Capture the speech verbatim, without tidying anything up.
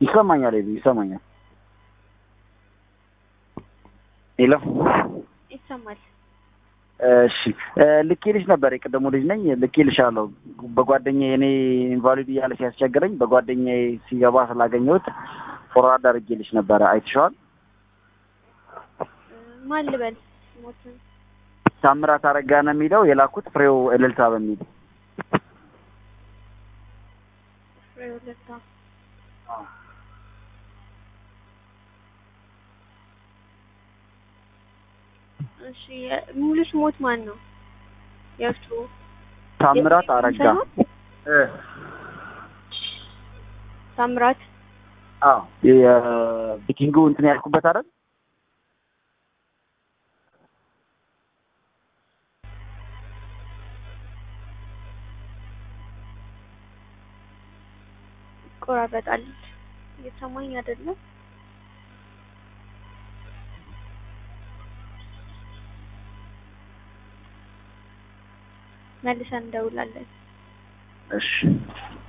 ይሰማኛል ይሰማኛል ሄሎ ይሰማል እሺ ልኬልሽ ነበር የቀደሙ ልጅ ነኝ ልኬልሻለሁ በጓደኛዬ እኔ ኢንቫሊድ እያለ ሲያስቸግረኝ በጓደኛዬ ሲገባ ስላገኘሁት ፎርዋርድ አድርጌልሽ ነበር አይተሽዋል ማን ልበል ሞትን ታምራት አረጋ ነው የሚለው የላኩት ፍሬው እልልታ በሚል ፍሬው እልልታ እሺ ሙሉ ስሞት ማን ነው ያርቱ ታምራት አረጋ እ ታምራት አዎ የቢኪንጉ እንትን ያልኩበት አይደል ቆራረጣል እየሰማኝ አይደለም መልሰን እንደውላለን እሺ